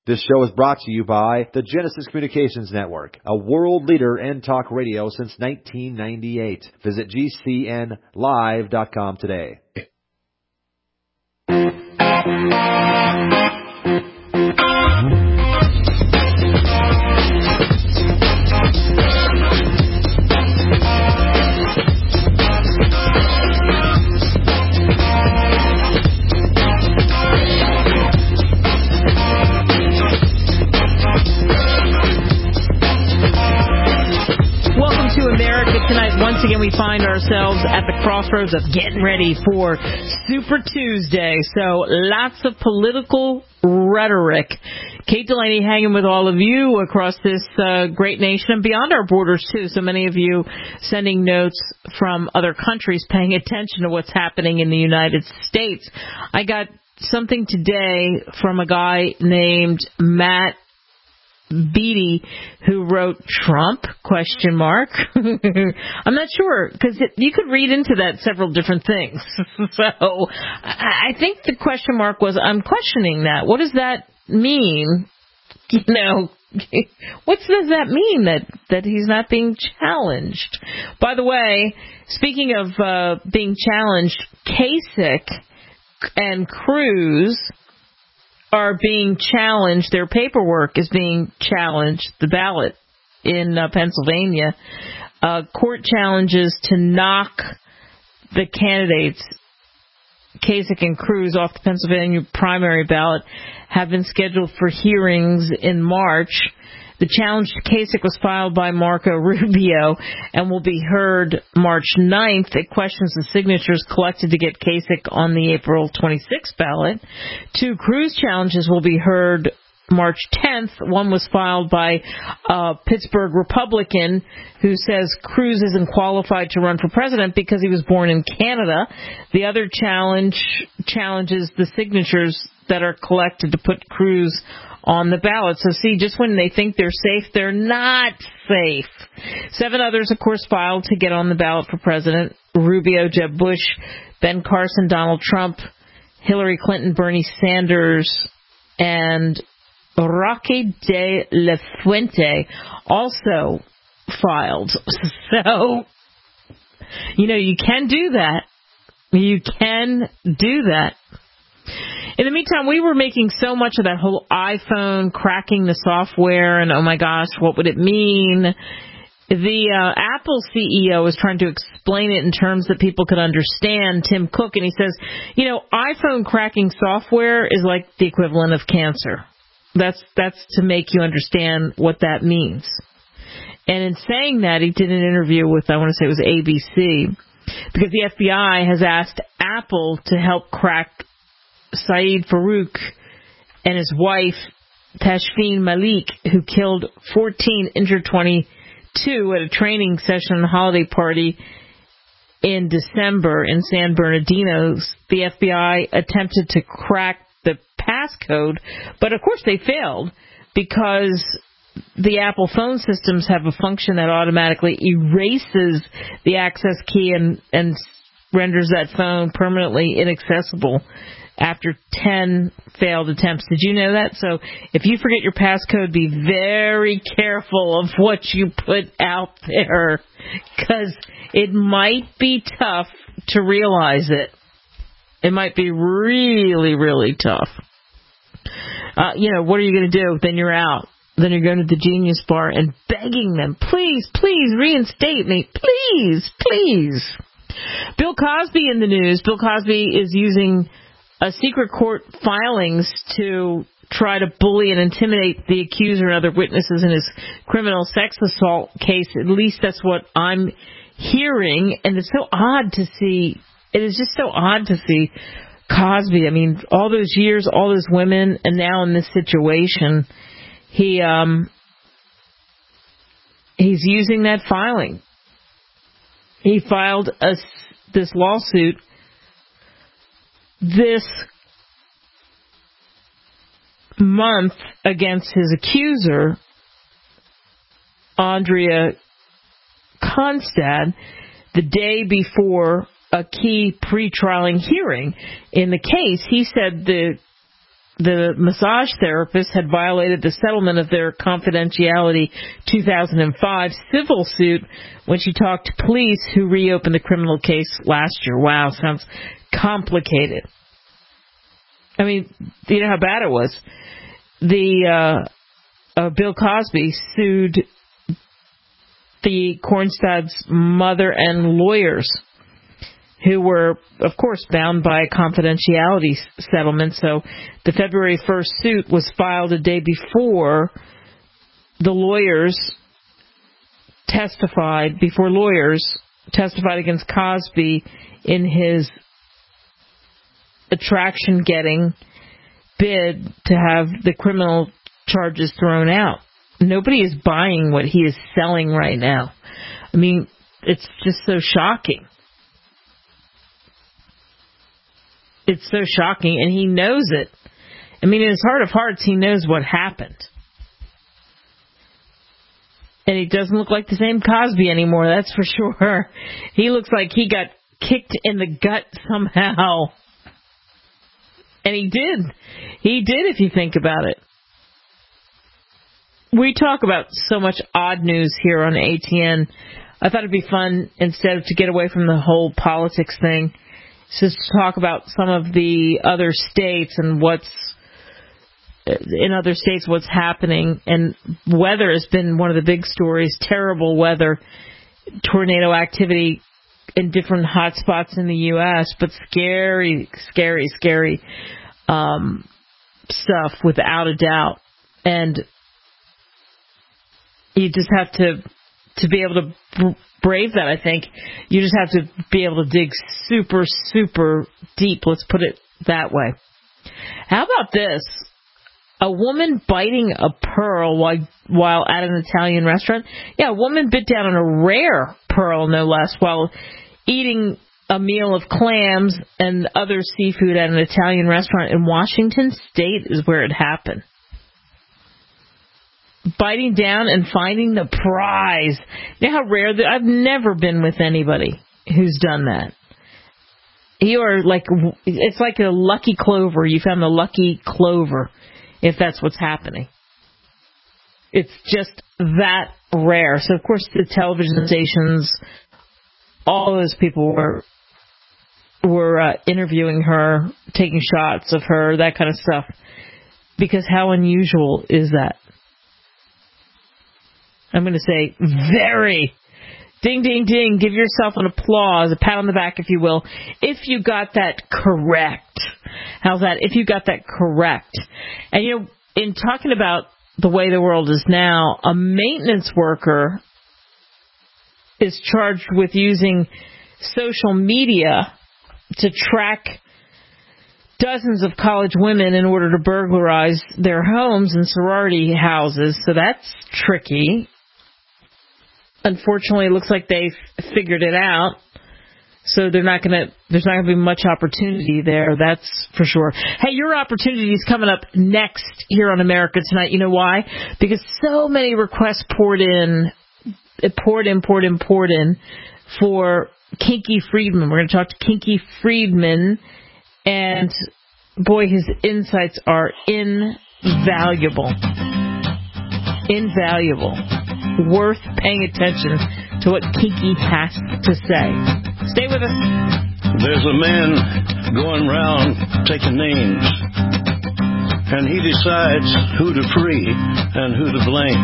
This show is brought to you by the Genesis Communications Network, a world leader in talk radio since 1998. Visit GCNlive.com today. Once again, we find ourselves at the crossroads of getting ready for Super Tuesday. So lots of political rhetoric. Kate Delaney hanging with all of you across this great nation and beyond our borders, too. So many of you sending notes from other countries paying attention to what's happening in the United States. I got something today from a guy named Matt Beatty, who wrote Trump, ? I'm not sure, because you could read into that several different things. So I think the question mark was, I'm questioning that. What does that mean? You know, what does that mean that he's not being challenged? By the way, speaking of being challenged, Kasich and Cruz are being challenged. Their paperwork is being challenged, the ballot in Pennsylvania. Court challenges to knock the candidates, Kasich and Cruz, off the Pennsylvania primary ballot have been scheduled for hearings in March. The challenge to Kasich was filed by Marco Rubio and will be heard March 9th. It questions the signatures collected to get Kasich on the April 26th ballot. 2 Cruz challenges will be heard March 10th. One was filed by a Pittsburgh Republican who says Cruz isn't qualified to run for president because he was born in Canada. The other challenges the signatures that are collected to put Cruz on the ballot. So see, just when they think they're safe, they're not safe. 7 others, of course, filed to get on the ballot for president: Rubio, Jeb Bush, Ben Carson, Donald Trump, Hillary Clinton, Bernie Sanders, and Roque de la Fuente also filed. So, you know, you can do that. You can do that. In the meantime, we were making so much of that whole iPhone cracking the software, and oh my gosh, what would it mean? The Apple CEO is trying to explain it in terms that people could understand, Tim Cook, and he says, you know, iPhone cracking software is like the equivalent of cancer. That's to make you understand what that means. And in saying that, he did an interview with, I want to say it was ABC, because the FBI has asked Apple to help crack Saeed Farouk and his wife, Tashfeen Malik, who killed 14, injured 22 at a training session and holiday party in December in San Bernardino. The FBI attempted to crack the passcode, but of course they failed because the Apple phone systems have a function that automatically erases the access key and renders that phone permanently inaccessible after 10 failed attempts. Did you know that? So if you forget your passcode, be very careful of what you put out there, because it might be tough to realize it. It might be really, really tough. You know, what are you going to do? Then you're out. Then you're going to the Genius Bar and begging them, please, please reinstate me. Please, please. Bill Cosby in the news. Bill Cosby is using a secret court filings to try to bully and intimidate the accuser and other witnesses in his criminal sex assault case. At least that's what I'm hearing. And it's so odd to see. It is just so odd to see Cosby. I mean, all those years, all those women, and now in this situation, he's using that filing. He filed this lawsuit this month against his accuser, Andrea Constad, the day before a key pretrial hearing in the case. He said the the massage therapist had violated the settlement of their confidentiality 2005 civil suit when she talked to police who reopened the criminal case last year. Wow, sounds complicated. I mean, you know how bad it was. Bill Cosby sued the Cornstad's mother and lawyers, who were, of course, bound by a confidentiality settlement. So the February 1st suit was filed a day before the lawyers testified against Cosby in his attraction-getting bid to have the criminal charges thrown out. Nobody is buying what he is selling right now. I mean, it's just so shocking. It's so shocking, and he knows it. I mean, in his heart of hearts, he knows what happened. And he doesn't look like the same Cosby anymore, that's for sure. He looks like he got kicked in the gut somehow. And he did. He did, if you think about it. We talk about so much odd news here on ATN. I thought it'd be fun, instead of to get away from the whole politics thing, just to talk about some of the other states and what's happening. And weather has been one of the big stories. Terrible weather, tornado activity in different hot spots in the U.S., but scary stuff without a doubt. And you just have to be able to brave that, I think. You just have to be able to dig super, super deep. Let's put it that way. How about this? A woman biting a pearl while at an Italian restaurant. Yeah, a woman bit down on a rare pearl, no less, while eating a meal of clams and other seafood at an Italian restaurant in Washington State is where it happened. Biting down and finding the prize. You know how rare that? I've never been with anybody who's done that. It's like a lucky clover. You found the lucky clover, if that's what's happening. It's just that rare. So, of course, the television stations, all those people were interviewing her, taking shots of her, that kind of stuff. Because how unusual is that? I'm going to say very. Ding, ding, ding. Give yourself an applause, a pat on the back, if you will, if you got that correct. How's that? If you got that correct. And, you know, in talking about the way the world is now, a maintenance worker is charged with using social media to track dozens of college women in order to burglarize their homes and sorority houses. So that's tricky. Unfortunately, it looks like they've figured it out. So there's not going to be much opportunity there, that's for sure. Hey, your opportunity is coming up next here on America Tonight. You know why? Because so many requests poured in for Kinky Friedman. We're going to talk to Kinky Friedman, and boy, his insights are invaluable. Worth paying attention to what Kinky has to say. Stay with us. There's a man going round taking names, and he decides who to free and who to blame.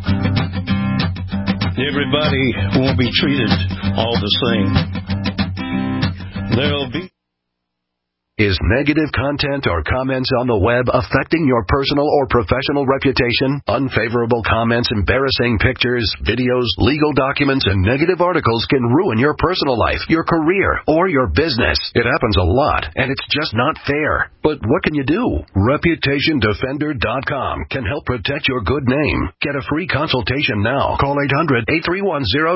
Everybody won't be treated all the same. There'll be... Is negative content or comments on the web affecting your personal or professional reputation? Unfavorable comments, embarrassing pictures, videos, legal documents, and negative articles can ruin your personal life, your career, or your business. It happens a lot, and it's just not fair. But what can you do? ReputationDefender.com can help protect your good name. Get a free consultation now. Call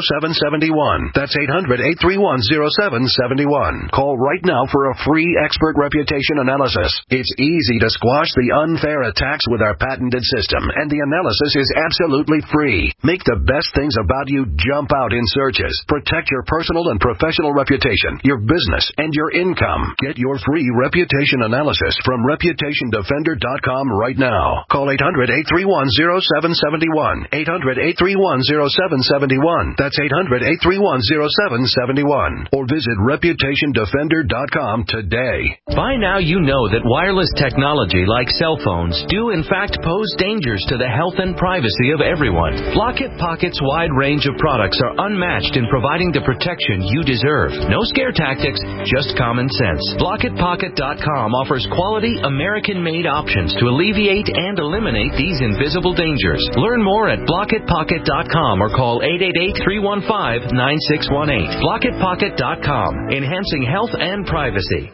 800-831-0771. That's 800-831-0771. Call right now for a free expert expert reputation analysis. It's easy to squash the unfair attacks with our patented system, and the analysis is absolutely free. Make the best things about you jump out in searches. Protect your personal and professional reputation, your business, and your income. Get your free reputation analysis from ReputationDefender.com right now. Call 800-831-0771. 800-831-0771. That's 800-831-0771. Or visit ReputationDefender.com today. By now you know that wireless technology like cell phones do in fact pose dangers to the health and privacy of everyone. Blockit Pocket's wide range of products are unmatched in providing the protection you deserve. No scare tactics, just common sense. BlockitPocket.com offers quality American-made options to alleviate and eliminate these invisible dangers. Learn more at BlockitPocket.com or call 888-315-9618. BlockitPocket.com, enhancing health and privacy.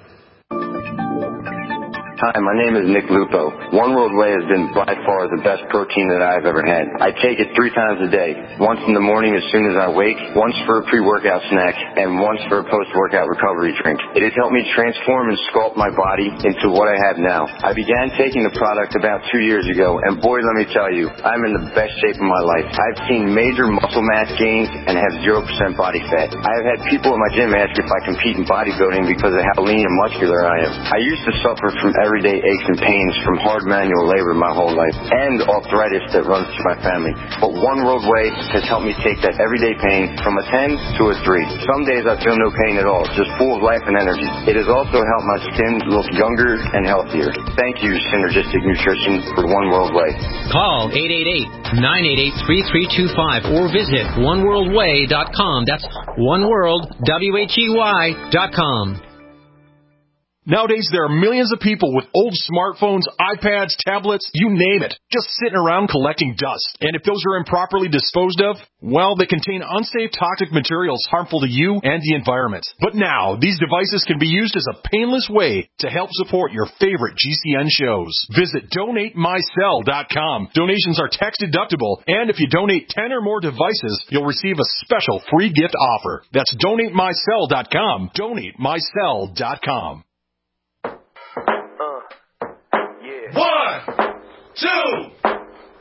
Hi, my name is Nick Lupo. One World Whey has been by far the best protein that I've ever had. I take it 3 times a day. Once in the morning as soon as I wake, once for a pre-workout snack, and once for a post-workout recovery drink. It has helped me transform and sculpt my body into what I have now. I began taking the product about 2 years ago, and boy, let me tell you, I'm in the best shape of my life. I've seen major muscle mass gains and have 0% body fat. I have had people at my gym ask if I compete in bodybuilding because of how lean and muscular I am. I used to suffer from everyday aches and pains from hard manual labor my whole life and arthritis that runs through my family. But One World Whey has helped me take that everyday pain from a 10 to a 3. Some days I feel no pain at all, just full of life and energy. It has also helped my skin look younger and healthier. Thank you, Synergistic Nutrition, for One World Whey. Call 888-988-3325 or visit oneworldwhey.com. That's oneworldwhey.com. Nowadays, there are millions of people with old smartphones, iPads, tablets, you name it, just sitting around collecting dust. And if those are improperly disposed of, well, they contain unsafe toxic materials harmful to you and the environment. But now, these devices can be used as a painless way to help support your favorite GCN shows. Visit DonateMyCell.com. Donations are tax deductible, and if you donate 10 or more devices, you'll receive a special free gift offer. That's DonateMyCell.com. DonateMyCell.com. 1, 2, 1, 2.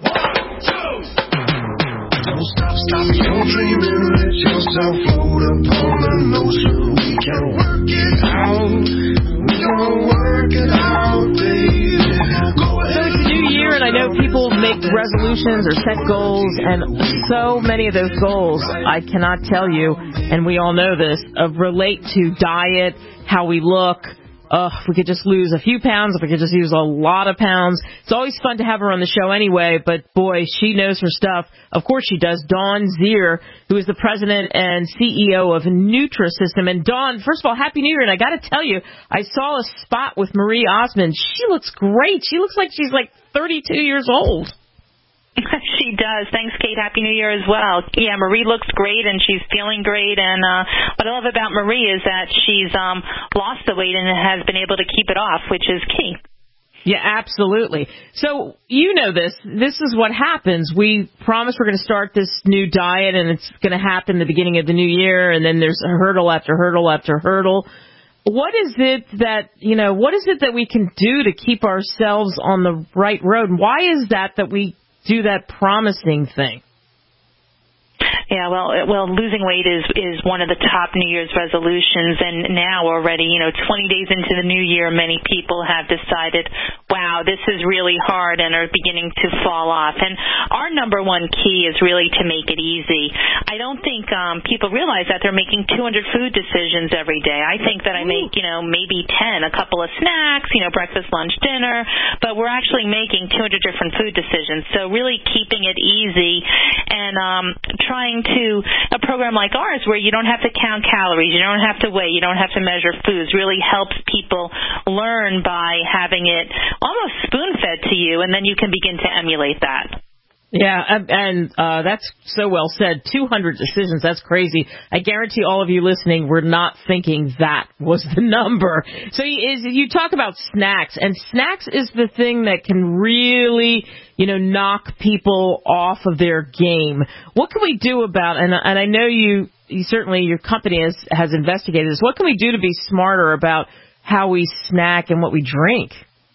Don't stop your dreaming. Let yourself float upon an ocean. We can work it out. We gonna work it out, baby. Go ahead. So it's a new year, and I know people make resolutions or set goals, and so many of those goals, I cannot tell you, and we all know this, relate to diet, how we look. If we could just lose a few pounds, if we could just lose a lot of pounds. It's always fun to have her on the show anyway, but boy, she knows her stuff. Of course she does. Dawn Zier, who is the president and CEO of Nutrisystem. And Dawn, first of all, Happy New Year. And I got to tell you, I saw a spot with Marie Osmond. She looks great. She looks like she's like 32 years old. She does. Thanks, Kate. Happy New Year as well. Yeah, Marie looks great, and she's feeling great. And what I love about Marie is that she's lost the weight and has been able to keep it off, which is key. Yeah, absolutely. So you know this. This is what happens. We promise we're going to start this new diet, and it's going to happen the beginning of the new year, and then there's a hurdle after hurdle after hurdle. What is it that we can do to keep ourselves on the right road? Why is that we do that promising thing? Yeah, well, losing weight is one of the top New Year's resolutions, and now already, 20 days into the new year, many people have decided, wow, this is really hard, and are beginning to fall off. And our number one key is really to make it easy. I don't think people realize that they're making 200 food decisions every day. I think that I make, maybe 10, a couple of snacks, breakfast, lunch, dinner, but we're actually making 200 different food decisions. So really keeping it easy and trying to a program like ours where you don't have to count calories, you don't have to weigh, you don't have to measure foods, really helps people learn by having it almost spoon-fed to you, and then you can begin to emulate that. Yeah, and that's so well said. 200 decisions, that's crazy. I guarantee all of you listening were not thinking that was the number. So you talk about snacks, and snacks is the thing that can really, knock people off of their game. What can we do about, and I know you certainly, your company has investigated this, what can we do to be smarter about how we snack and what we drink.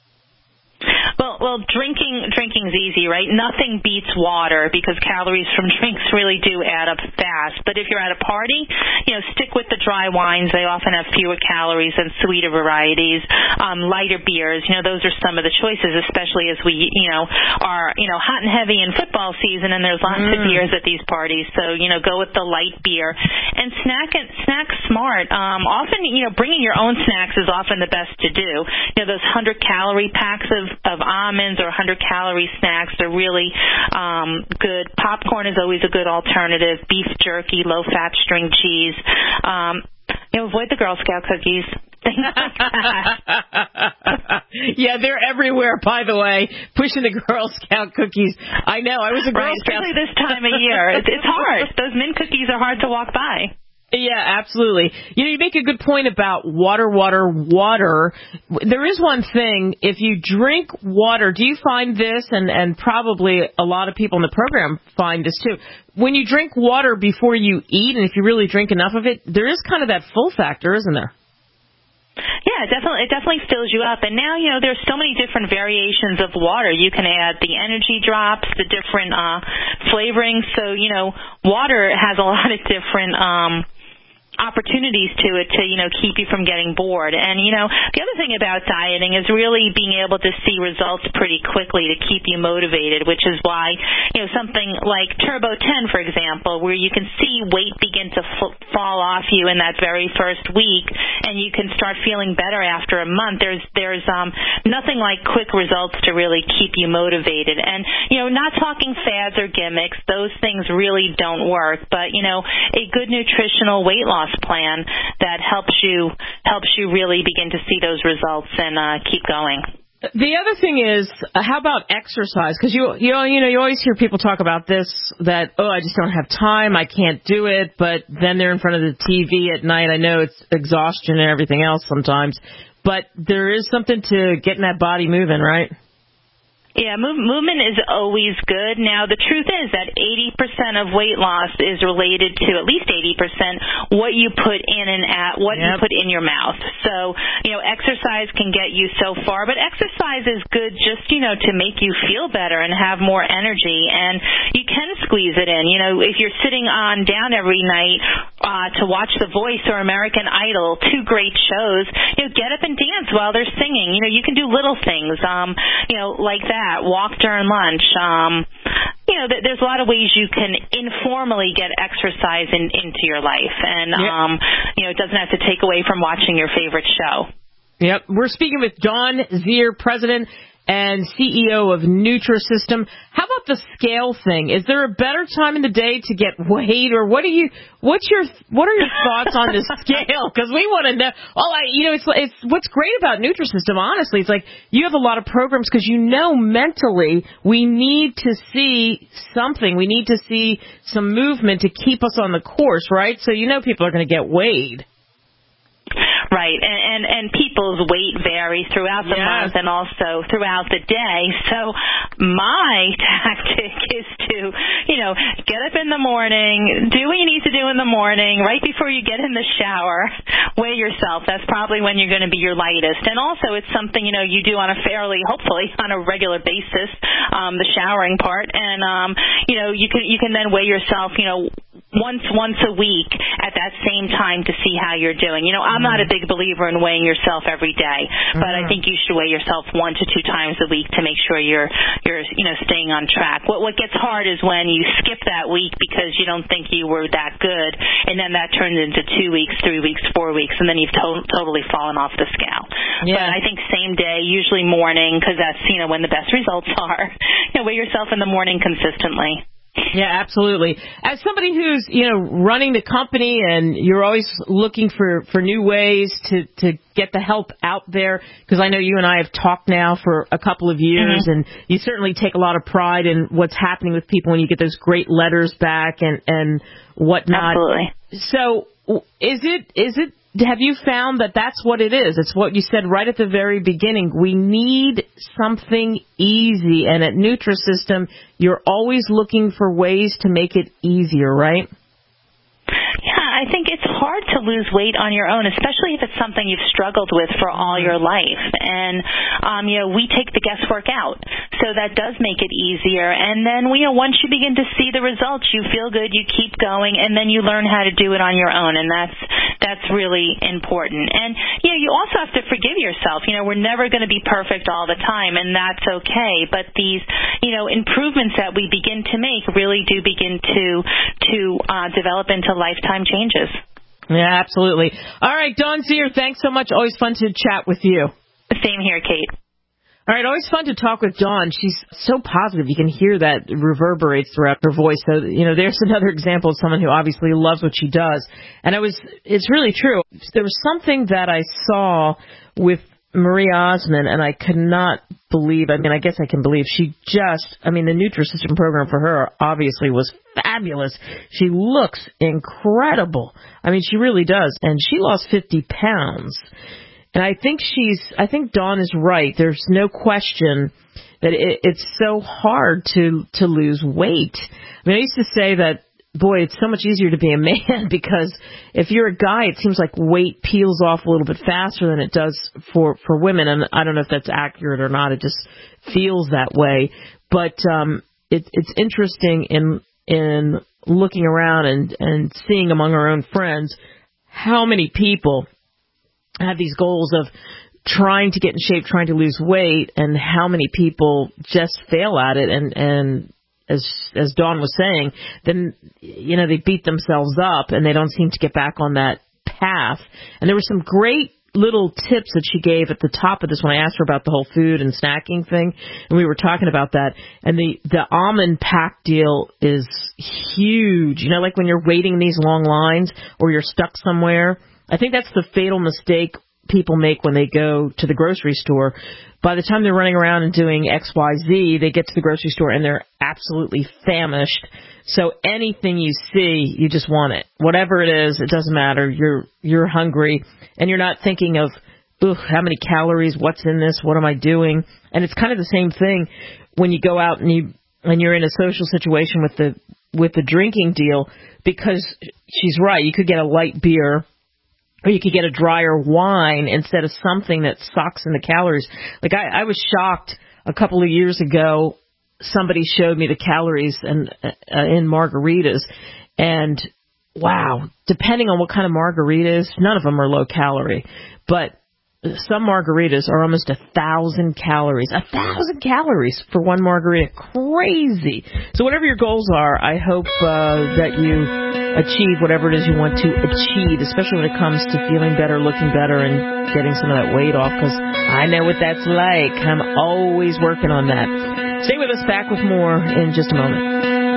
Well, drinking's easy, right? Nothing beats water because calories from drinks really do add up fast. But if you're at a party, stick with the dry wines. They often have fewer calories than sweeter varieties. Lighter beers, those are some of the choices, especially as we, are, hot and heavy in football season, and there's lots of beers at these parties. So, go with the light beer and snack smart. Often, bringing your own snacks is often the best to do. Those 100-calorie packs of almonds or 100-calorie snacks are really good. Popcorn is always a good alternative. Beef jerky, low-fat string cheese. Avoid the Girl Scout cookies. Things like that. Yeah, they're everywhere, by the way, pushing the Girl Scout cookies. I know. I was a Girl Scout. Especially this time of year. It's hard. Those mint cookies are hard to walk by. Yeah, absolutely. You make a good point about water. There is one thing, if you drink water, do you find this, and probably a lot of people in the program find this too, when you drink water before you eat, and if you really drink enough of it, there is kind of that full factor, isn't there? Yeah, it definitely fills you up. And now, there's so many different variations of water. You can add the energy drops, the different flavorings. So, water has a lot of different opportunities to it to, keep you from getting bored. And, the other thing about dieting is really being able to see results pretty quickly to keep you motivated, which is why, something like Turbo 10, for example, where you can see weight begin to fall off you in that very first week, and you can start feeling better after a month. There's nothing like quick results to really keep you motivated. And, not talking fads or gimmicks. Those things really don't work. But, a good nutritional weight loss plan that helps you really begin to see those results and keep going. The other thing is, how about exercise? Because you always hear people talk about this, that, I just don't have time, I can't do it, but then they're in front of the TV at night. I know it's exhaustion and everything else sometimes, but there is something to getting that body moving, right? Yeah, movement is always good. Now, the truth is that 80% of weight loss is related to, at least 80%, what you put in and what you put in your mouth. So, exercise can get you so far, but exercise is good just, to make you feel better and have more energy, and you can squeeze it in. If you're sitting down every night to watch The Voice or American Idol, two great shows, get up and dance while they're singing. You can do little things, like that. Walk during lunch. There's a lot of ways you can informally get exercise into your life, and it doesn't have to take away from watching your favorite show. Yep, we're speaking with Dawn Zier, President and CEO of Nutrisystem. How about the scale thing? Is there a better time in the day to get weighed, or what are your thoughts on the scale? Because we want to know. It's what's great about Nutrisystem. Honestly, it's like you have a lot of programs because mentally we need to see something. We need to see some movement to keep us on the course, right? So people are going to get weighed. Right, and people's weight varies throughout the month and also throughout the day. So my tactic is to, get up in the morning, do what you need to do in the morning, right before you get in the shower, weigh yourself. That's probably when you're going to be your lightest. And also it's something, you do hopefully on a regular basis, the showering part. And, you can then weigh yourself, once a week at that same time to see how you're doing. I'm not a big believer in weighing yourself every day, but I think you should weigh yourself 1 to 2 times a week to make sure you're staying on track. What gets hard is when you skip that week because you don't think you were that good, and then that turns into 2 weeks, 3 weeks, 4 weeks, and then you've totally fallen off the scale. Yeah. But I think same day, usually morning, because that's when the best results are. Weigh yourself in the morning consistently. Yeah, absolutely. As somebody who's, running the company and you're always looking for new ways to get the help out there, because I know you and I have talked now for a couple of years, and you certainly take a lot of pride in what's happening with people when you get those great letters back and whatnot. Absolutely. So is it have you found that that's what it is? It's what you said right at the very beginning. We need something easy. And at Nutrisystem, you're always looking for ways to make it easier, right? Yeah, I think it's hard to to lose weight on your own, especially if it's something you've struggled with for all your life. And, we take the guesswork out. So that does make it easier. And then, once you begin to see the results, you feel good, you keep going, and then you learn how to do it on your own. And that's really important. And, you also have to forgive yourself. We're never going to be perfect all the time, and that's okay. But these, improvements that we begin to make really do begin to develop into lifetime changes. Yeah, absolutely. All right, Dawn Zier, thanks so much. Always fun to chat with you. Same here, Kate. All right, always fun to talk with Dawn. She's so positive. You can hear that reverberates throughout her voice. So, there's another example of someone who obviously loves what she does. And it's really true. There was something that I saw with Marie Osmond, and I could not believe, I guess I can believe, the Nutrisystem program for her obviously was fabulous. She looks incredible. She really does. And she lost 50 pounds. And I think Dawn is right. There's no question that it's so hard to lose weight. I used to say that, boy, it's so much easier to be a man because if you're a guy, it seems like weight peels off a little bit faster than it does for women. And I don't know if that's accurate or not. It just feels that way. But it's interesting in looking around and seeing among our own friends how many people have these goals of trying to get in shape, trying to lose weight, and how many people just fail at it. And as Dawn was saying, then, they beat themselves up and they don't seem to get back on that path. And there were some great little tips that she gave at the top of this when I asked her about the whole food and snacking thing, and we were talking about that. And the almond pack deal is huge. Like when you're waiting in these long lines or you're stuck somewhere. I think that's the fatal mistake people make when they go to the grocery store. By the time they're running around and doing XYZ, they get to the grocery store and they're absolutely famished. So anything you see, you just want it. Whatever it is, it doesn't matter. You're hungry, and you're not thinking of, how many calories, what's in this, what am I doing? And it's kind of the same thing when you go out and you're in a social situation with the drinking deal, because she's right. You could get a light beer, or you could get a drier wine instead of something that sucks in the calories. Like I was shocked a couple of years ago. Somebody showed me the calories in margaritas, and wow, depending on what kind of margarita is, none of them are low calorie, but some margaritas are almost 1,000 calories. 1,000 calories for one margarita. Crazy. So whatever your goals are, I hope that you achieve whatever it is you want to achieve, especially when it comes to feeling better, looking better, and getting some of that weight off, because I know what that's like. I'm always working on that. Stay with us, back with more in just a moment.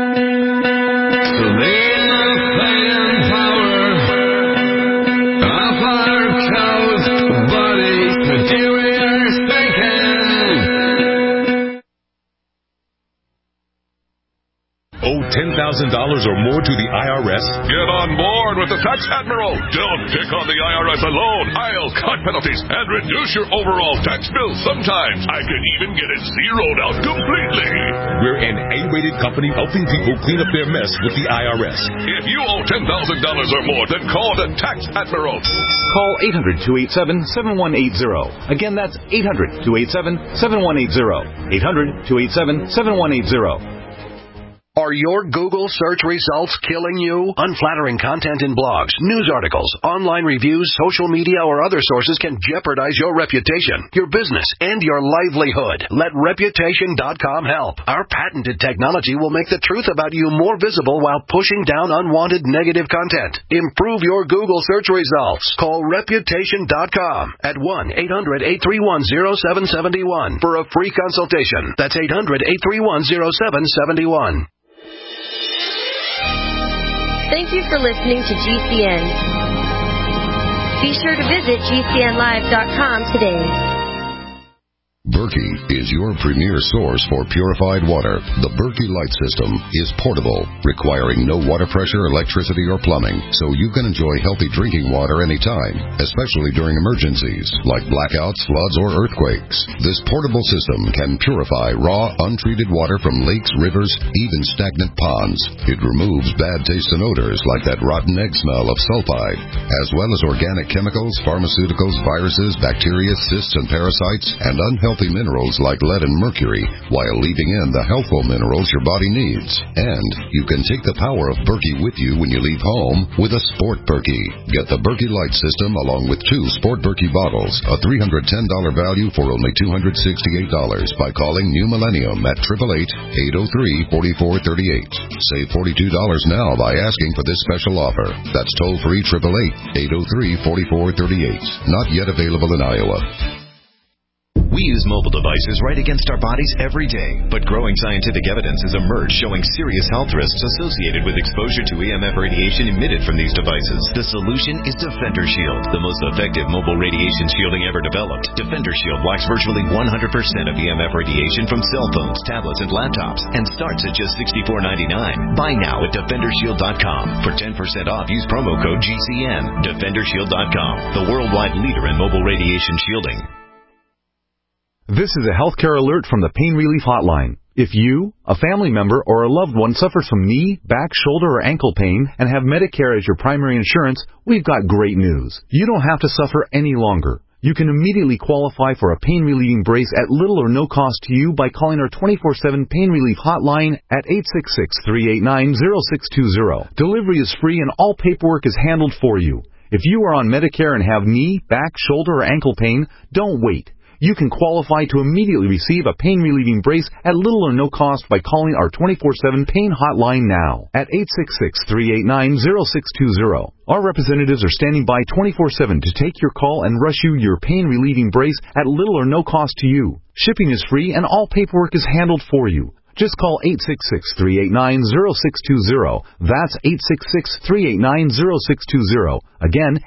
Owe $10,000 or more to the IRS? Get on board with the Tax Admiral. Don't pick on the IRS alone. I'll cut penalties and reduce your overall tax bill. Sometimes I can even get it zeroed out completely. We're an A-rated company helping people clean up their mess with the IRS. If you owe $10,000 or more, then call the Tax Admiral. Call 800-287-7180. Again, that's 800-287-7180. 800-287-7180. Are your Google search results killing you? Unflattering content in blogs, news articles, online reviews, social media, or other sources can jeopardize your reputation, your business, and your livelihood. Let Reputation.com help. Our patented technology will make the truth about you more visible while pushing down unwanted negative content. Improve your Google search results. Call Reputation.com at 1-800-831-0771 for a free consultation. That's 800-831-0771. Thank you for listening to GCN. Be sure to visit GCNlive.com today. Berkey is your premier source for purified water. The Berkey Light System is portable, requiring no water pressure, electricity, or plumbing, so you can enjoy healthy drinking water anytime, especially during emergencies like blackouts, floods, or earthquakes. This portable system can purify raw, untreated water from lakes, rivers, even stagnant ponds. It removes bad taste and odors like that rotten egg smell of sulfide, as well as organic chemicals, pharmaceuticals, viruses, bacteria, cysts, and parasites, and unhealthy minerals like lead and mercury, while leaving in the healthful minerals your body needs. And you can take the power of Berkey with you when you leave home with a Sport Berkey. Get the Berkey Light System along with 2 Sport Berkey bottles, a $310 value for only $268 by calling New Millennium at 888-803-4438. Save $42 now by asking for this special offer. That's toll-free 888-803-4438. Not yet available in Iowa. We use mobile devices right against our bodies every day, but growing scientific evidence has emerged showing serious health risks associated with exposure to EMF radiation emitted from these devices. The solution is Defender Shield, the most effective mobile radiation shielding ever developed. Defender Shield blocks virtually 100% of EMF radiation from cell phones, tablets, and laptops, and starts at just $64.99. Buy now at DefenderShield.com. For 10% off, use promo code GCN. DefenderShield.com, the worldwide leader in mobile radiation shielding. This is a healthcare alert from the Pain Relief Hotline. If you, a family member, or a loved one suffers from knee, back, shoulder, or ankle pain and have Medicare as your primary insurance, we've got great news. You don't have to suffer any longer. You can immediately qualify for a pain-relieving brace at little or no cost to you by calling our 24/7 Pain Relief Hotline at 866-389-0620. Delivery is free and all paperwork is handled for you. If you are on Medicare and have knee, back, shoulder, or ankle pain, don't wait. You can qualify to immediately receive a pain-relieving brace at little or no cost by calling our 24/7 Pain Hotline now at 866-389-0620. Our representatives are standing by 24/7 to take your call and rush you your pain-relieving brace at little or no cost to you. Shipping is free and all paperwork is handled for you. Just call 866-389-0620. That's 866-389-0620. Again,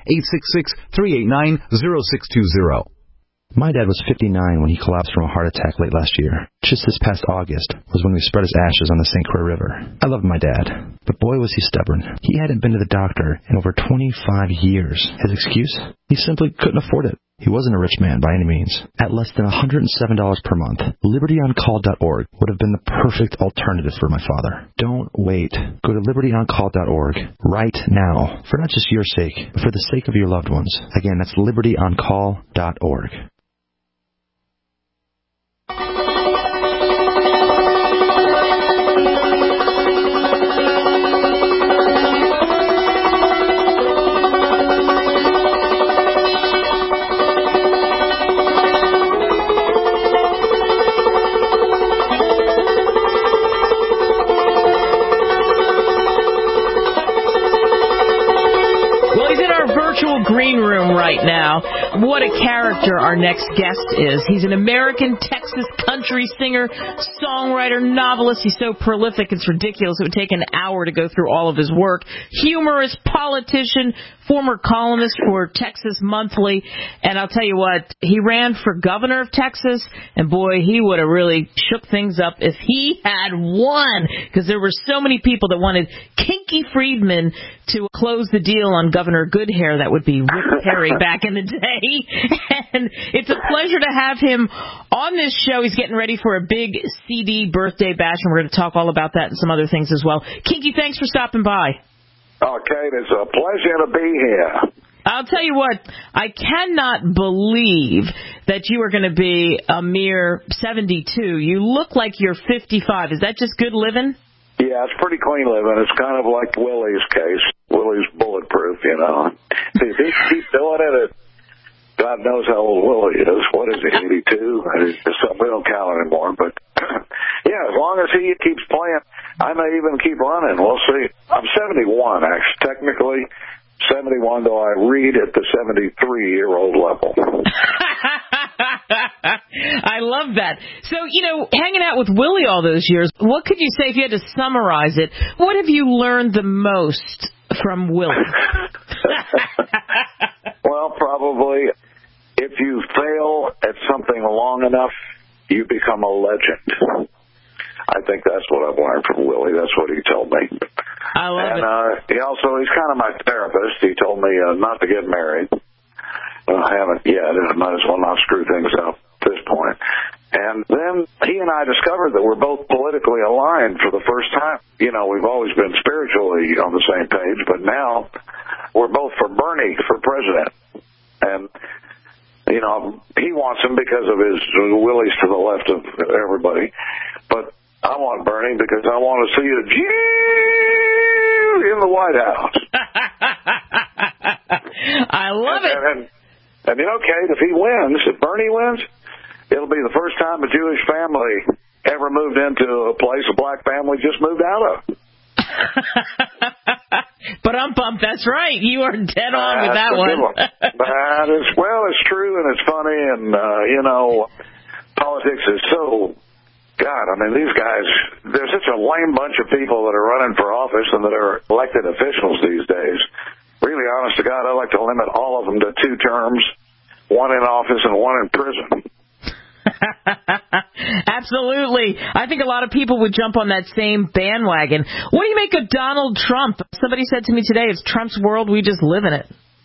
866-389-0620. My dad was 59 when he collapsed from a heart attack late last year. Just this past August was when we spread his ashes on the St. Croix River. I loved my dad, but boy was he stubborn. He hadn't been to the doctor in over 25 years. His excuse? He simply couldn't afford it. He wasn't a rich man by any means. At less than $107 per month, LibertyOnCall.org would have been the perfect alternative for my father. Don't wait. Go to LibertyOnCall.org right now, for not just your sake, but for the sake of your loved ones. Again, that's LibertyOnCall.org. Green room right now. What a character our next guest is. He's an American Texas country singer, songwriter, novelist. He's so prolific, it's ridiculous. It would take an hour to go through all of his work. Humorist, politician, former columnist for Texas Monthly. And I'll tell you what, he ran for governor of Texas, and boy, he would have really shook things up if he had won, because there were so many people that wanted Kinky Friedman to close the deal on Governor Goodhair. That would be Rick Perry back in the day. And it's a pleasure to have him on this show. He's getting ready for a big CD birthday bash, and we're going to talk all about that and some other things as well. Kinky, thanks for stopping by. Okay, it's a pleasure to be here. I'll tell you what, I cannot believe that you are going to be a mere 72. You look like you're 55. Is that just good living? Yeah, it's pretty clean living. It's kind of like Willie's case. Willie's bulletproof, you know. If he keeps doing it, God knows how old Willie is. What is he, 82? We don't count anymore. But, yeah, as long as he keeps playing, I may even keep running. We'll see. I'm 71, actually, technically. 71, though I read at the 73-year-old level. I love that. So, you know, hanging out with Willie all those years, what could you say if you had to summarize it? What have you learned the most from Willie? Well, probably if you fail at something long enough, you become a legend. I think that's what I've learned from Willie. That's what he told me. I love it. He's kind of my therapist. He told me not to get married. Well, I haven't yet. I might as well not screw things up at this point. And then he and I discovered that we're both politically aligned for the first time. You know, we've always been spiritually on the same page, but now we're both for Bernie for president. And, you know, he wants him because of his Willie's to the left of everybody. But I want Bernie because I want to see a Jew in the White House. I love it. And you know, Kate, if he wins, if Bernie wins, it'll be the first time a Jewish family ever moved into a place a black family just moved out of. But that's right. You are dead on with that one. That is, well, it's true and it's funny, and, you know, politics is so, God, I mean, these guys, they're such a lame bunch of people that are running for office and that are elected officials these days. Really, honest to God, I'd like to limit all of them to 2 terms, 1 in office and 1 in prison. Absolutely. I think a lot of people would jump on that same bandwagon. What do you make of Donald Trump? Somebody said to me today, it's Trump's world, we just live in it.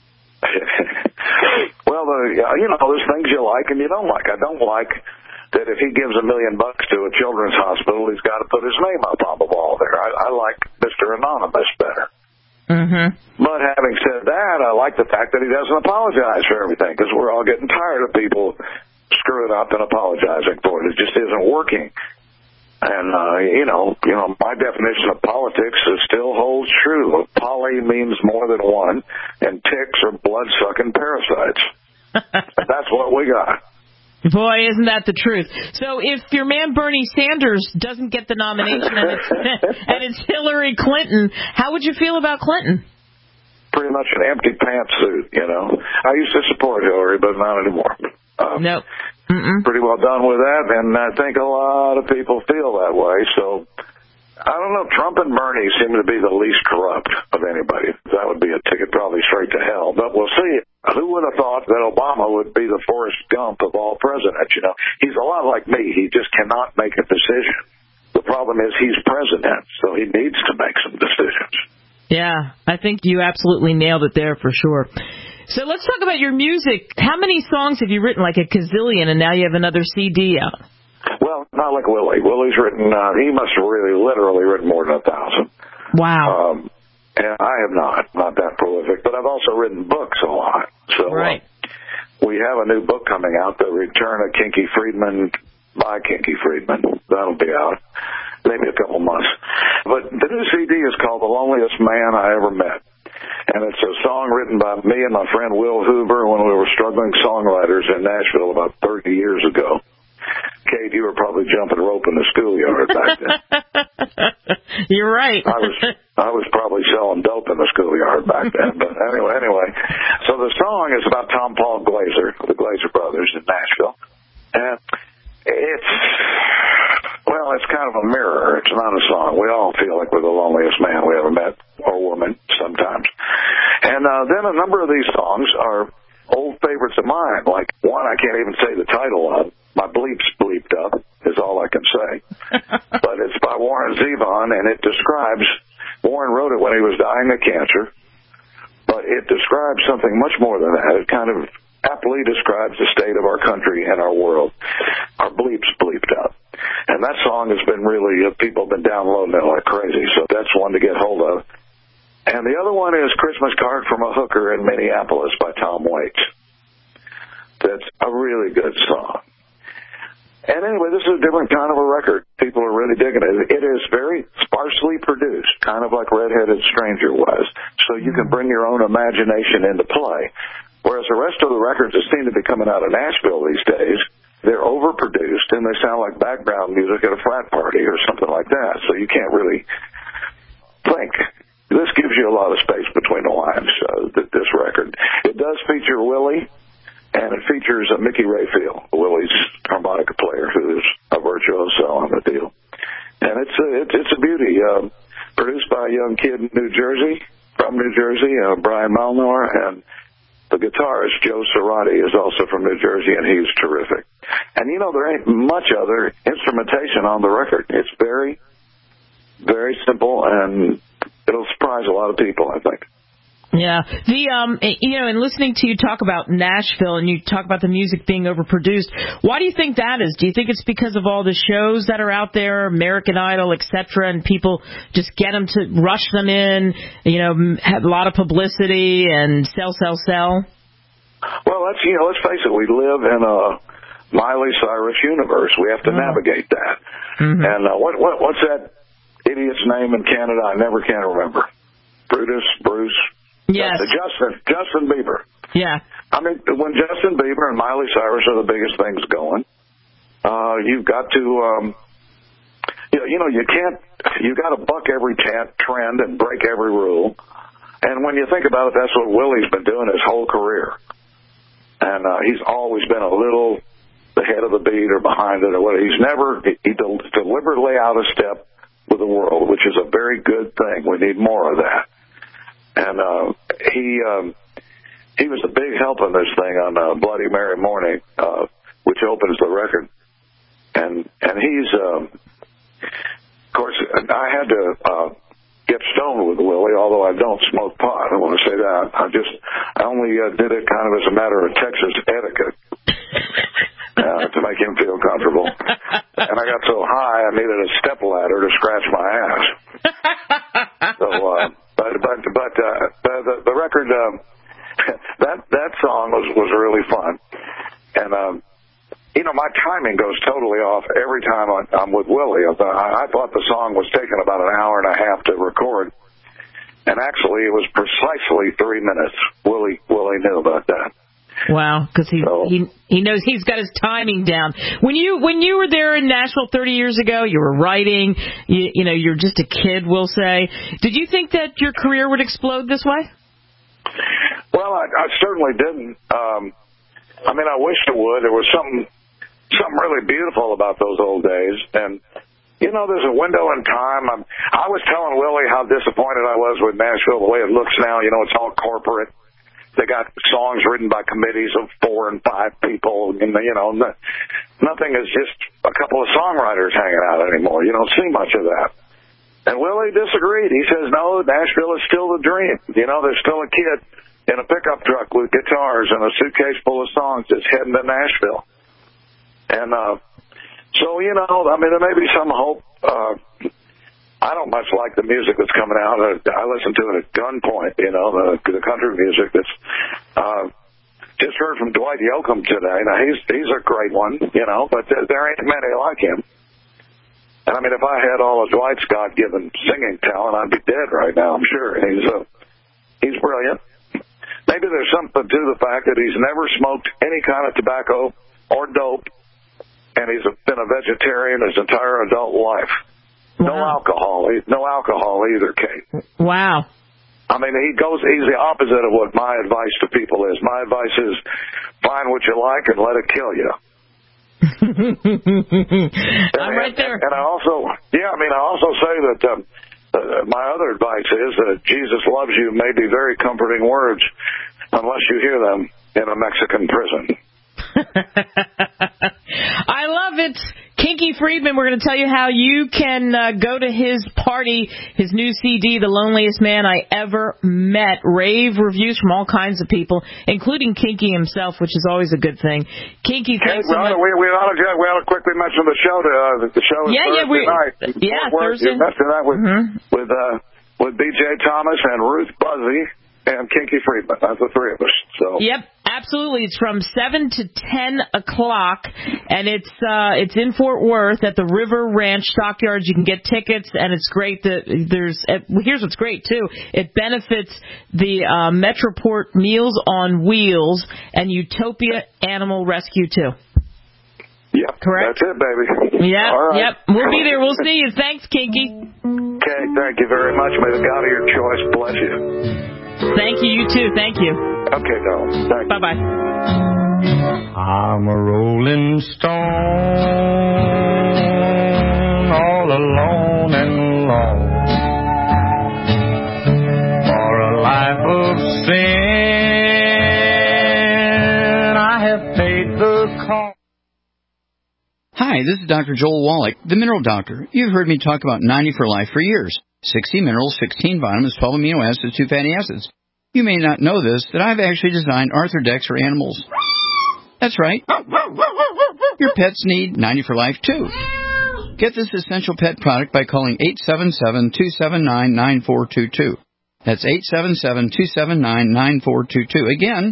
Well, you know, there's things you like and you don't like. I don't like that if he gives $1 million to a children's hospital, he's got to put his name up on the wall there. I like Mr. Anonymous better. Mm-hmm. But having said that, I like the fact that he doesn't apologize for everything, because we're all getting tired of people screwing up and apologizing for it. It just isn't working. And, you know, my definition of politics still holds true. Poly means more than one, and ticks are blood-sucking parasites. That's what we got. Boy, isn't that the truth. So if your man Bernie Sanders doesn't get the nomination and it's Hillary Clinton, how would you feel about Clinton? Pretty much an empty pantsuit, you know. I used to support Hillary, but not anymore. Nope. Pretty well done with that, and I think a lot of people feel that way. So, I don't know, Trump and Bernie seem to be the least corrupt of anybody. That would be a ticket probably straight to hell, but we'll see. Who would have thought that Obama would be the Forrest Gump of all presidents? You know, he's a lot like me. He just cannot make a decision. The problem is he's president, so he needs to make some decisions. Yeah, I think you absolutely nailed it there for sure. So let's talk about your music. How many songs have you written? Like a gazillion, and now you have another CD out. Well, not like Willie. Willie's written, he must have really literally written more than 1,000. Wow. And I have not that prolific, but I've also written books a lot. So right. We have a new book coming out, The Return of Kinky Friedman by Kinky Friedman. That'll be out maybe a couple months. But the new CD is called The Loneliest Man I Ever Met. And it's a song written by me and my friend Will Hoover when we were struggling songwriters in Nashville about 30 years ago. Kate, you were probably jumping rope in the schoolyard back then. You're right. I was probably selling dope in the schoolyard back then. But anyway. So the song is about Tom Paul Glaser, the Glaser brothers in Nashville. And it's kind of a mirror. It's not a song. We all feel like we're the loneliest man we ever met, or woman, sometimes. And then a number of these songs are old favorites of mine. Like one I can't even say the title of. My bleep's bleeped up is all I can say. But it's by Warren Zevon, and it describes, Warren wrote it when he was dying of cancer, but it describes something much more than that. It kind of aptly describes the state of our country and our world. Our bleep's bleeped up. And that song has been really, people have been downloading it like crazy, so that's one to get hold of. And the other one is Christmas Card from a Hooker in Minneapolis by Tom Waits. That's a really good song. And anyway, this is a different kind of a record. People are really digging it. It is very sparsely produced, kind of like Red-Headed Stranger was. So you can bring your own imagination into play. Whereas the rest of the records that seem to be coming out of Nashville these days, they're overproduced and they sound like background music at a frat party or something like that. So you can't really think. This gives you a lot of space between the lines, this record. It does feature Willie. And it features Mickey Rayfield, Willie's harmonica player, who is a virtuoso on the deal. And it's a beauty. Produced by a young kid in New Jersey, from New Jersey, Brian Malnor, and The guitarist, Joe Cerati, is also from New Jersey, and he's terrific. And, there ain't much other instrumentation on the record. It's very, very simple, and it'll surprise a lot of people, I think. Yeah. In listening to you talk about Nashville and you talk about the music being overproduced, why do you think that is? Do you think it's because of all the shows that are out there, American Idol, etc., and people just get them to rush them in, have a lot of publicity and sell? Well, let's face it, we live in a Miley Cyrus universe. We have to navigate that. Mm-hmm. And what's that idiot's name in Canada? I never can remember. Bruce. Yes. Justin Bieber. Yeah. I mean, when Justin Bieber and Miley Cyrus are the biggest things going, you've got to, you got to buck every trend and break every rule. And when you think about it, that's what Willie's been doing his whole career. And he's always been a little ahead of the beat or behind it or whatever. He deliberately out of step with the world, which is a very good thing. We need more of that. And he was a big help in this thing on Bloody Mary Morning, which opens the record. And he's, of course, I had to get stoned with Willie, although I don't smoke pot. I want to say that. I only did it kind of as a matter of Texas etiquette to make him feel comfortable. And I got so high I needed a stepladder to scratch my ass. So, but the record, that song was really fun. And, my timing goes totally off every time I'm with Willie. I thought the song was taking about an hour and a half to record. And actually, it was precisely 3 minutes. Willie knew about that. Wow, because he knows he's got his timing down. When you were there in Nashville 30 years ago, you were writing. You're just a kid, we'll say. Did you think that your career would explode this way? Well, I certainly didn't. I wished it would. There was something really beautiful about those old days, and there's a window in time. I was telling Willie how disappointed I was with Nashville, the way it looks now. It's all corporate. They got songs written by committees of 4 and 5 people, and nothing is just a couple of songwriters hanging out anymore. You don't see much of that. And Willie disagreed. He says, no, Nashville is still the dream. There's still a kid in a pickup truck with guitars and a suitcase full of songs that's heading to Nashville. And so, there may be some hope. I don't much like the music that's coming out. I listen to it at gunpoint, the country music that's just heard from Dwight Yoakam today. Now, he's a great one, but there ain't many like him. And, if I had all of Dwight's God-given singing talent, I'd be dead right now, I'm sure. He's brilliant. Maybe there's something to the fact that he's never smoked any kind of tobacco or dope, and he's been a vegetarian his entire adult life. Wow. No alcohol either, Kate. Wow. He's the opposite of what my advice to people is. My advice is find what you like and let it kill you. I'm right there. And I also say that my other advice is that Jesus loves you may be very comforting words unless you hear them in a Mexican prison. I love it. Kinky Friedman, we're going to tell you how you can go to his party, his new CD, The Loneliest Man I Ever Met. Rave reviews from all kinds of people, including Kinky himself, which is always a good thing. Kinky, thanks so much. We ought to quickly mention the show. The show is Thursday night. Thursday. You mentioned that with B.J. Thomas and Ruth Buzzy and Kinky Friedman. That's the three of us. So. Yep, absolutely. It's from 7 to 10 o'clock, and it's in Fort Worth at the River Ranch Stockyards. You can get tickets, and it's great that here's what's great too. It benefits the Metroport Meals on Wheels and Utopia Animal Rescue too. Yep, correct. That's it, baby. Yep, all right. Yep. We'll be there. We'll see you. Thanks, Kinky. Okay, thank you very much. May the God of your choice bless you. Thank you. You too. Thank you. Okay, darling. Thanks. Bye-bye. I'm a rolling stone, all alone and lost, for a life of sin. this is Dr. Joel Wallach, the Mineral Doctor. You've heard me talk about 90 for Life for years. 60 minerals, 16 vitamins, 12 amino acids, 2 fatty acids. You may not know this, that I've actually designed Arthrodex for animals. That's right. Your pets need 90 for Life, too. Get this essential pet product by calling 877-279-9422. That's 877-279-9422. Again,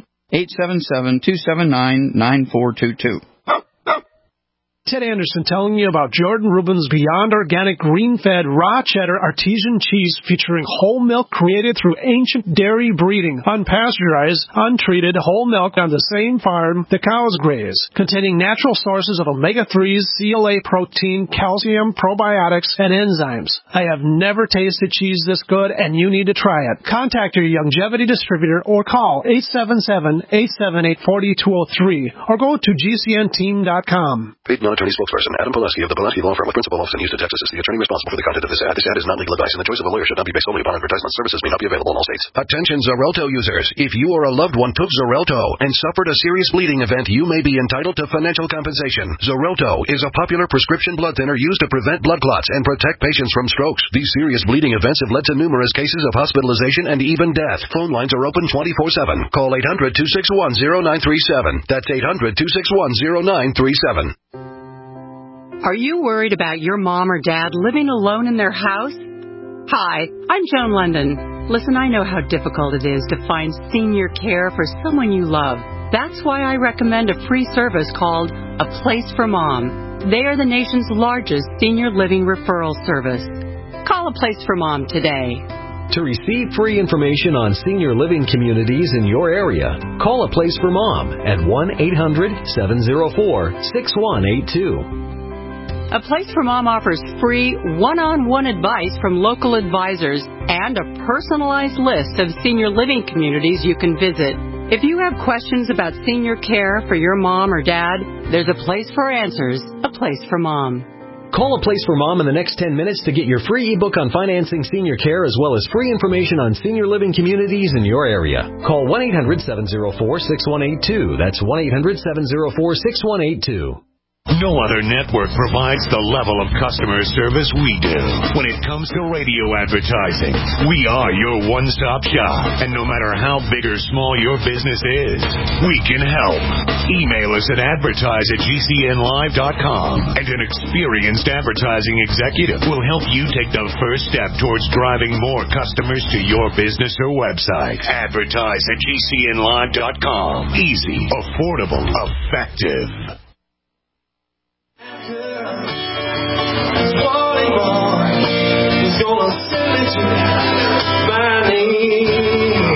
877-279-9422. Ted Anderson telling you about Jordan Rubin's Beyond Organic Green-Fed Raw Cheddar Artesian Cheese featuring whole milk created through ancient dairy breeding, unpasteurized, untreated whole milk on the same farm the cows graze, containing natural sources of omega-3s, CLA protein, calcium, probiotics, and enzymes. I have never tasted cheese this good, and you need to try it. Contact your Youngevity distributor or call 877-878-4203 or go to gcnteam.com. Attorney spokesperson Adam Pulaski of the Pulaski Law Firm with principal office in Houston, Texas, is the attorney responsible for the content of this ad. This ad is not legal advice, and the choice of a lawyer should not be based solely upon advertisement. Services may not be available in all states. Attention Xarelto users. If you or a loved one took Xarelto and suffered a serious bleeding event, you may be entitled to financial compensation. Xarelto is a popular prescription blood thinner used to prevent blood clots and protect patients from strokes. These serious bleeding events have led to numerous cases of hospitalization and even death. Phone lines are open 24/7. Call 800-261-0937. That's 800-261-0937. Are you worried about your mom or dad living alone in their house? Hi, I'm Joan London. Listen, I know how difficult it is to find senior care for someone you love. That's why I recommend a free service called A Place for Mom. They are the nation's largest senior living referral service. Call A Place for Mom today. To receive free information on senior living communities in your area, call A Place for Mom at 1-800-704-6182. A Place for Mom offers free one-on-one advice from local advisors and a personalized list of senior living communities you can visit. If you have questions about senior care for your mom or dad, there's a place for answers, A Place for Mom. Call A Place for Mom in the next 10 minutes to get your free ebook on financing senior care as well as free information on senior living communities in your area. Call 1-800-704-6182. That's 1-800-704-6182. No other network provides the level of customer service we do. When it comes to radio advertising, we are your one-stop shop. And no matter how big or small your business is, we can help. Email us at advertise@gcnlive.com, and an experienced advertising executive will help you take the first step towards driving more customers to your business or website. Advertise@gcnlive.com. Easy, affordable, effective. He's gonna send it to my name.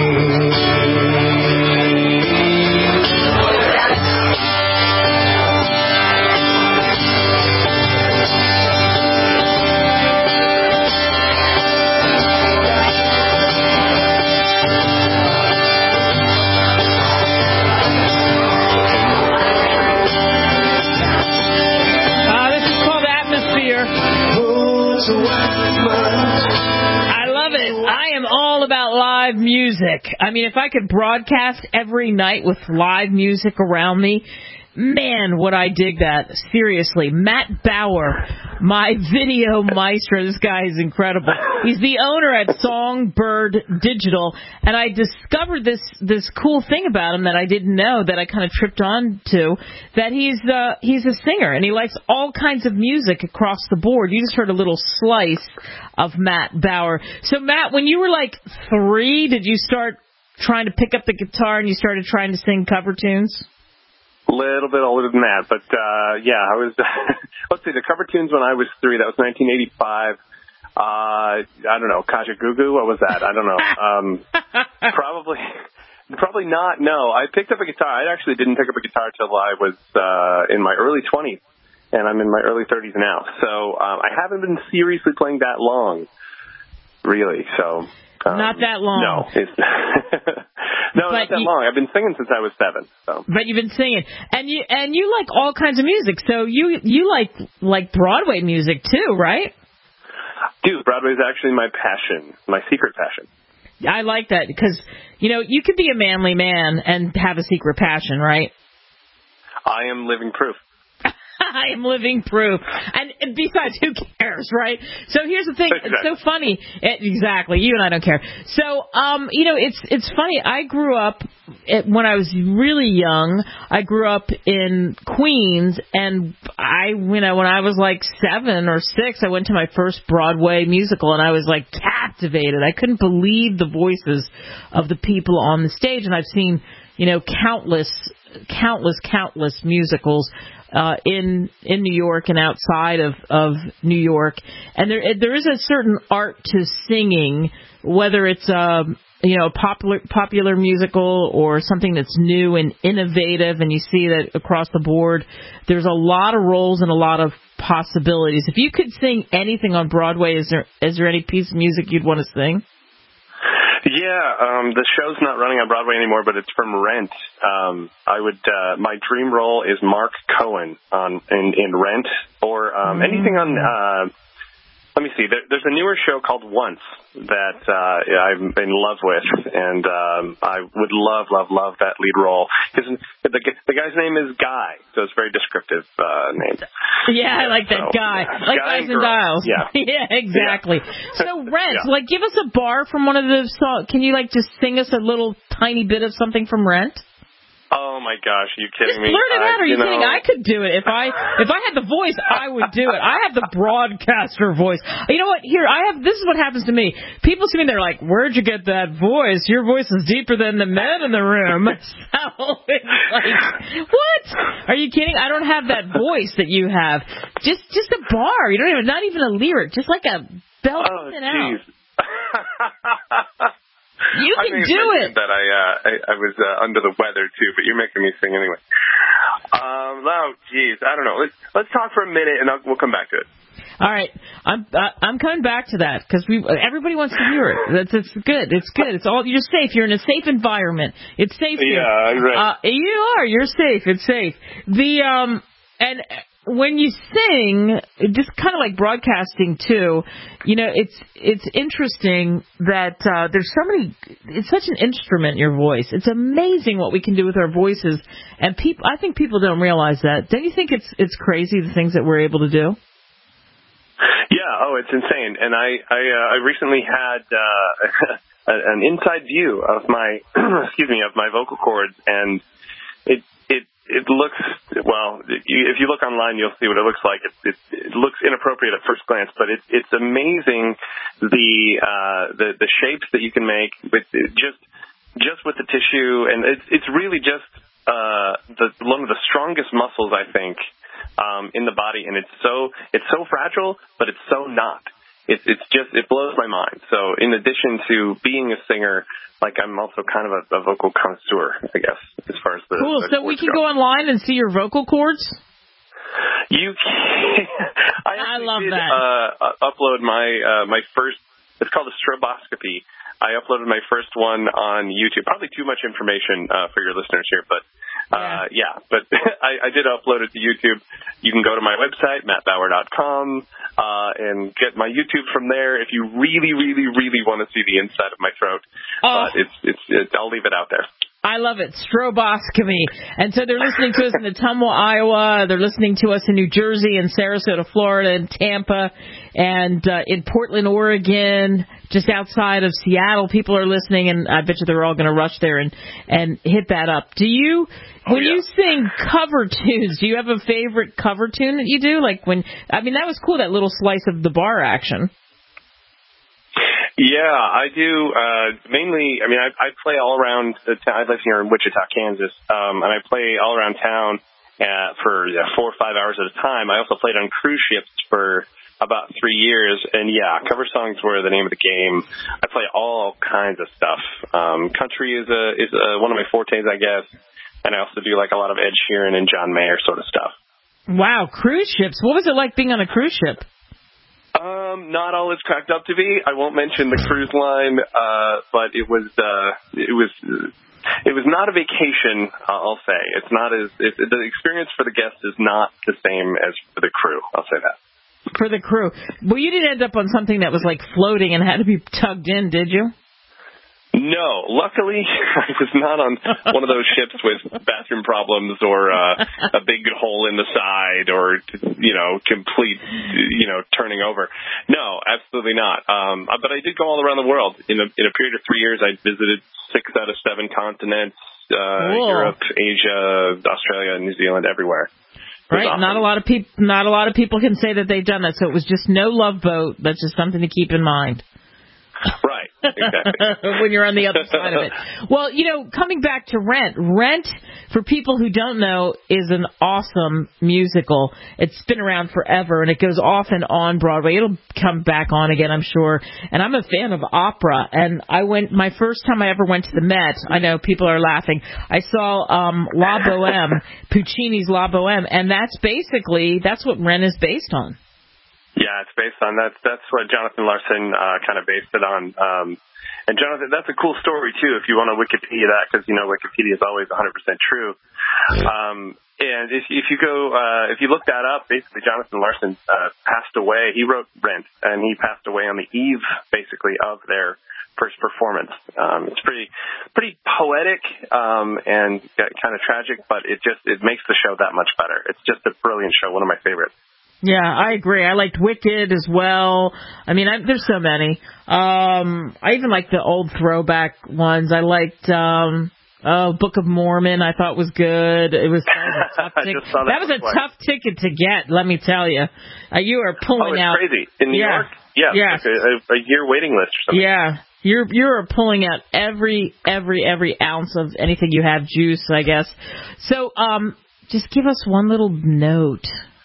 I love it. I am all about live music. I mean, if I could broadcast every night with live music around me, man, would I dig that. Seriously. Matt Bauer, my video maestro. This guy is incredible. He's the owner at Songbird Digital, and I discovered this cool thing about him that I didn't know, that I kind of tripped on to, that he's a singer, and he likes all kinds of music across the board. You just heard a little slice of Matt Bauer. So, Matt, when you were like 3, did you start trying to pick up the guitar and you started trying to sing cover tunes? A little bit older than that, but yeah, I was. Let's see, the cover tunes when I was 3. That was 1985. I don't know, Kaja Gugu. What was that? I don't know. Probably not. No, I picked up a guitar. I actually didn't pick up a guitar till I was in my early 20s, and I'm in my early 30s now. So I haven't been seriously playing that long, really. So. Not that long. No, no, not that long. I've been singing since I was 7. So. But you've been singing, and you like all kinds of music. So you like Broadway music too, right? Dude, Broadway is actually my passion, my secret passion. I like that because you could be a manly man and have a secret passion, right? I am living proof. I am living proof. And besides, who cares, right? So here's the thing. Exactly. It's so funny. Exactly. You and I don't care. So, it's funny. I grew up when I was really young. I grew up in Queens, and when I was like 7 or 6, I went to my first Broadway musical, and I was like captivated. I couldn't believe the voices of the people on the stage, and I've seen, countless musicals in New York and outside of New York, and there is a certain art to singing, whether it's a popular musical or something that's new and innovative, and you see that across the board. There's a lot of roles and a lot of possibilities. If you could sing anything on Broadway, is there any piece of music you'd want to sing? Yeah, the show's not running on Broadway anymore, but it's from Rent. My dream role is Mark Cohen in Rent, or anything on. Let me see. There's a newer show called Once that I'm in love with, and I would love that lead role. The guy's name is Guy, so it's a very descriptive name. Yeah, I like that Guy. Like Guy Guys and Dials. Yeah. Yeah, exactly. Yeah. So Rent, give us a bar from one of the songs. Can you just sing us a little tiny bit of something from Rent? Oh my gosh, are you kidding me? Blurt it out. Are you kidding? I could do it. If I had the voice, I would do it. I have the broadcaster voice. You know what? Here, this is what happens to me. People see me, they're like, "Where'd you get that voice? Your voice is deeper than the men in the room." So it's like, what? Are you kidding? I don't have that voice that you have. Just a bar. You don't even, not even a lyric. Just like a belt it out. You can do it. That I was under the weather too, but you're making me sing anyway. Oh, geez, I don't know. Let's talk for a minute, and we'll come back to it. All right, I'm coming back to that because everybody wants to hear it. It's good. It's good. It's all, you're safe. You're in a safe environment. It's safe here. Yeah, right. You're safe. It's safe. And when you sing, just kind of like broadcasting too, it's interesting that there's so many. It's such an instrument, your voice. It's amazing what we can do with our voices, and I think people don't realize that. Don't you think it's crazy the things that we're able to do? Yeah. It's insane. And I recently had an inside view of my of my vocal cords, and it looks, well, if you look online, you'll see what it looks like. It looks inappropriate at first glance, but it's amazing the shapes that you can make with just with the tissue, and it's really just one of the strongest muscles, I think, in the body, and it's so fragile, but it's so not. It blows my mind. So in addition to being a singer, I'm also kind of a vocal connoisseur, I guess, as far as the cool. The so we can go online and see your vocal cords. You can. I love that. Upload my first. It's called a stroboscopy. I uploaded my first one on YouTube. Probably too much information for your listeners here, but But I did upload it to YouTube. You can go to my website, mattbauer.com, and get my YouTube from there if you really, really, really want to see the inside of my throat. I'll leave it out there. I love it. Stroboscopy. And so they're listening to us in Ottumwa, Iowa. They're listening to us in New Jersey and Sarasota, Florida, and Tampa, and in Portland, Oregon, just outside of Seattle. People are listening, and I bet you they're all going to rush there and hit that up. Do you, when you sing cover tunes, do you have a favorite cover tune that you do? That was cool, that little slice of the bar action. Yeah, I do. Mainly, I play all around I live here in Wichita, Kansas, and I play all around town for 4 or 5 hours at a time. I also played on cruise ships for about 3 years, and cover songs were the name of the game. I play all kinds of stuff. Country is one of my fortes, I guess, and I also do a lot of Ed Sheeran and John Mayer sort of stuff. Wow, cruise ships! What was it like being on a cruise ship? Not all it's cracked up to be. I won't mention the cruise line, but it was not a vacation. I'll say it's not the experience for the guests is not the same as for the crew. I'll say that. For the crew, well, you didn't end up on something that was floating and had to be tugged in, did you? No, luckily I was not on one of those ships with bathroom problems or a big hole in the side or complete turning over. No, absolutely not. But I did go all around the world. In a period of 3 years, I visited 6 out of 7 continents: Europe, Asia, Australia, New Zealand, everywhere. Right, awesome. Not a lot of people can say that they've done that. So it was just no Love Boat. That's just something to keep in mind. Right, exactly. When you're on the other side of it. Well, coming back to Rent, for people who don't know, is an awesome musical. It's been around forever, and it goes off and on Broadway. It'll come back on again, I'm sure. And I'm a fan of opera, and my first time I ever went to the Met, I know people are laughing, I saw La Boheme, Puccini's La Boheme, and that's what Rent is based on. Yeah, it's based on that's what Jonathan Larson kind of based it on. And Jonathan, that's a cool story too. If you want to Wikipedia that, because Wikipedia is always 100% true. And if you look that up, basically Jonathan Larson passed away. He wrote Rent, and he passed away on the eve, basically, of their first performance. It's pretty poetic and kind of tragic, but it makes the show that much better. It's just a brilliant show, one of my favorites. Yeah, I agree. I liked Wicked as well. I mean, there's so many. I even like the old throwback ones. I liked Book of Mormon. I thought was good. It was a tough ticket. That was a tough ticket to get, let me tell you. You are pulling out. Oh, it's crazy. In New York? Yeah. Yes. Like a year waiting list or something. Yeah. You're pulling out every ounce of anything you have, juice, I guess. So, just give us one little note.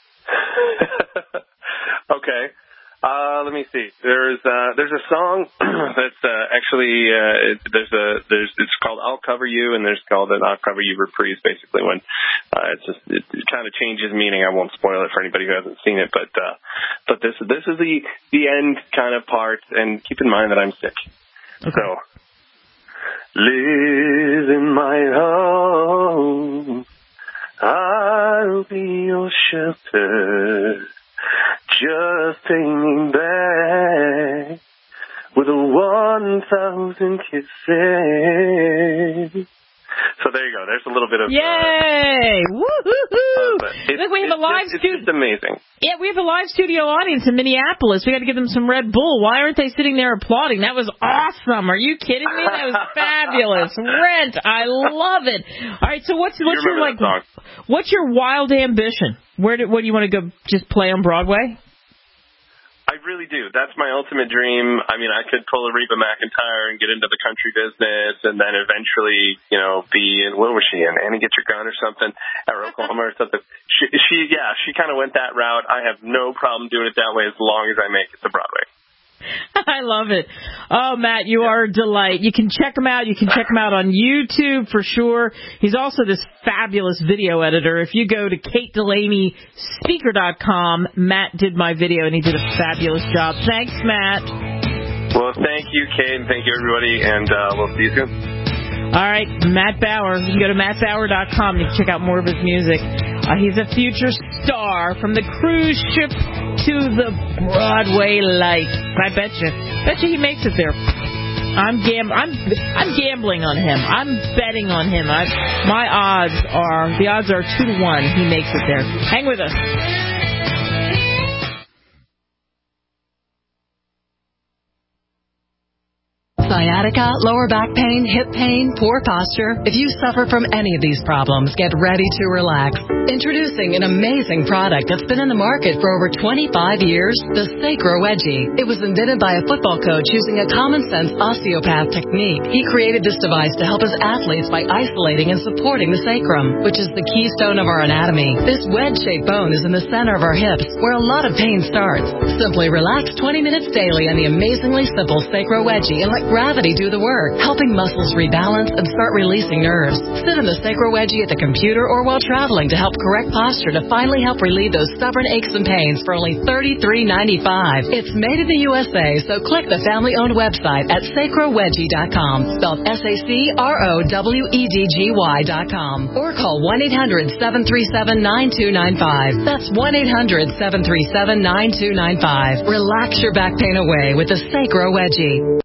Okay. Let me see. There's a song that's actually it's called "I'll Cover You," and there's called an "I'll Cover You" reprise. Basically, when it kind of changes meaning. I won't spoil it for anybody who hasn't seen it, but this is the end kind of part. And keep in mind that I'm sick. Okay. So, live in my home. I'll be your shelter. Just hanging back with 1,000 kisses. So there you go. There's a little bit of... Yay! Woo-hoo-hoo! Look, we have a live studio. It's amazing. Yeah, we have a live studio audience in Minneapolis. We got to give them some Red Bull. Why aren't they sitting there applauding? That was awesome. Are you kidding me? That was fabulous. Rent. I love it. All right, so what's your wild ambition? What do you want to go just play on Broadway? I really do. That's my ultimate dream. I mean, I could pull a Reba McEntire and get into the country business and then eventually, be in, what was she in? Annie Get Your Gun or something, or Oklahoma or something. She kind of went that route. I have no problem doing it that way as long as I make it to Broadway. I love it. Oh, Matt, you are a delight. You can check him out. You can check him out on YouTube for sure. He's also this fabulous video editor. If you go to KateDelaneySpeaker.com, Matt did my video, and he did a fabulous job. Thanks, Matt. Well, thank you, Kate, and thank you, everybody, and we'll see you soon. All right, Matt Bauer. You can go to mattbauer.com. You can check out more of his music. He's a future star from the cruise ship to the Broadway lights. I bet you he makes it there. I'm gambling on him. I'm betting on him. The odds are 2-1. He makes it there. Hang with us. Sciatica, lower back pain, hip pain, poor posture. If you suffer from any of these problems, get ready to relax. Introducing an amazing product that's been in the market for over 25 years, the Sacro Wedgie. It was invented by a football coach using a common-sense osteopath technique. He created this device to help his athletes by isolating and supporting the sacrum, which is the keystone of our anatomy. This wedge-shaped bone is in the center of our hips, where a lot of pain starts. Simply relax 20 minutes daily on the amazingly simple Sacro Wedgie and let gravity do the work, helping muscles rebalance and start releasing nerves. Sit in the Sacro Wedgie at the computer or while traveling to help correct posture to finally help relieve those stubborn aches and pains for only $33.95. It's made in the USA, so click the family-owned website at sacrowedgie.com, spelled SACROWEDGY.com, or call 1-800-737-9295. That's 1-800-737-9295. Relax your back pain away with the Sacro Wedgie.